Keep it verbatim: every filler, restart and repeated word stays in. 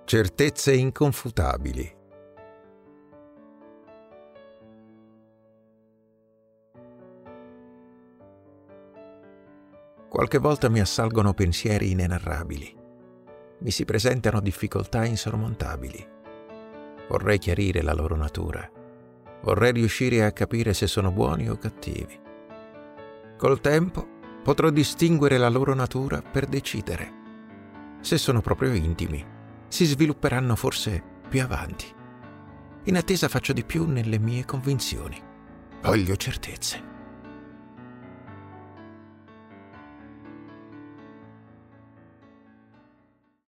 Certezze inconfutabili. Qualche volta mi assalgono pensieri inenarrabili. Mi si presentano difficoltà insormontabili. Vorrei chiarire la loro natura. Vorrei riuscire a capire se sono buoni o cattivi. Col tempo potrò distinguere la loro natura per decidere. Se sono proprio intimi, si svilupperanno forse più avanti. In attesa faccio di più nelle mie convinzioni. Voglio certezze.